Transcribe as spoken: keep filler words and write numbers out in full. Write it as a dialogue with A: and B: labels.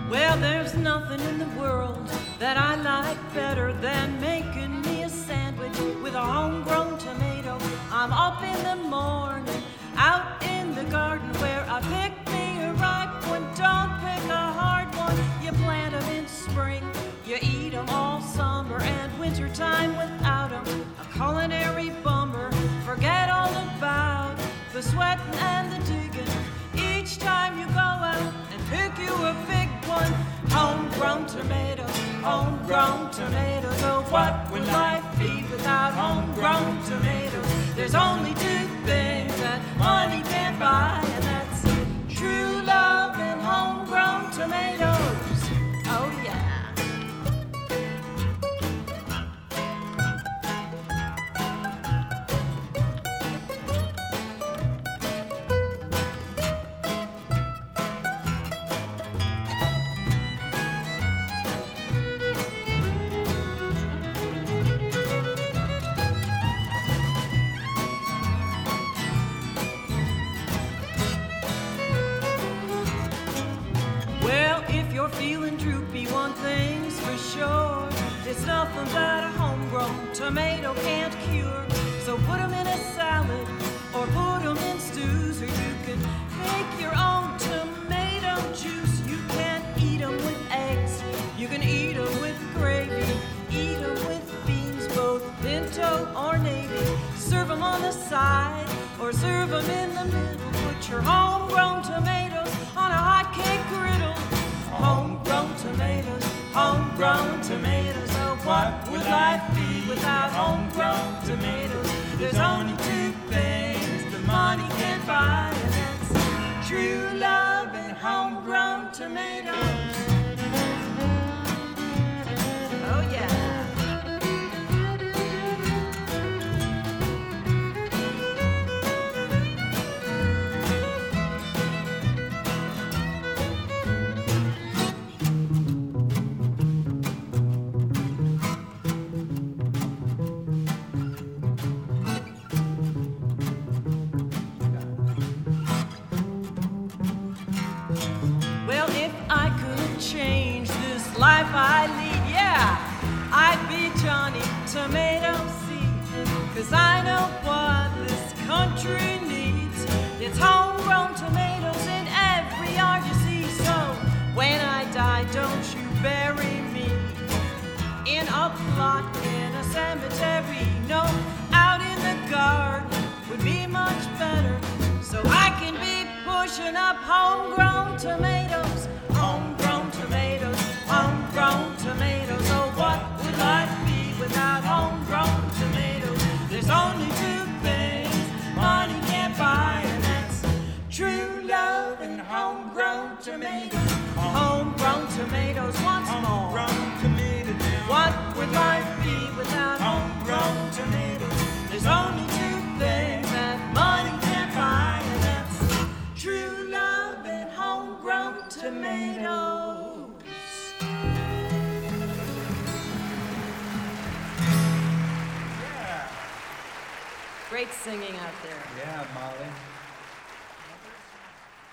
A: Well, there's nothing in the world that I like better than making me a sandwich with a homegrown tomato. I'm up in the morning, out in the garden where I pick me a ripe one. Don't pick a hard one. You plant them in spring, you eat them all summer and wintertime without them. A culinary bummer. Forget all about the sweating and the digging each time you go out and pick you a big one. Homegrown tomatoes, homegrown tomatoes. Oh, what would life be without homegrown tomatoes? There's only two things that money can't buy, and that's true love and homegrown tomatoes. Oh, yeah. Feeling droopy, one thing's for sure, it's nothing that a homegrown tomato can't cure. So put them in a salad or put them in stews, or you can make your own tomato juice. You can eat them with eggs, you can eat them with gravy, eat them with beans, both pinto or navy. Serve them on the side or serve them in the middle. Put your homegrown tomatoes on a hot cake griddle. Homegrown tomatoes, homegrown tomatoes. Oh, what would life be without homegrown tomatoes? There's only two things the money can't buy, and that's true love and homegrown tomatoes. Oh, yeah. Life I lead, yeah, I'd be Johnny Tomato Seed, 'cause I know what this country needs. It's homegrown tomatoes in every yard you see. So when I die, don't you bury me in a plot in a cemetery. No, out in the garden would be much better, so I can be pushing up homegrown tomatoes. Homegrown tomatoes, homegrown tomatoes. Oh, what would life be without homegrown tomatoes? There's only two things money can't buy, and that's true love and homegrown tomatoes. Homegrown tomatoes once more. What would life be without homegrown tomatoes? There's only two things that money can't buy, and that's true love and homegrown tomatoes. Great singing out there.
B: Yeah, Molly.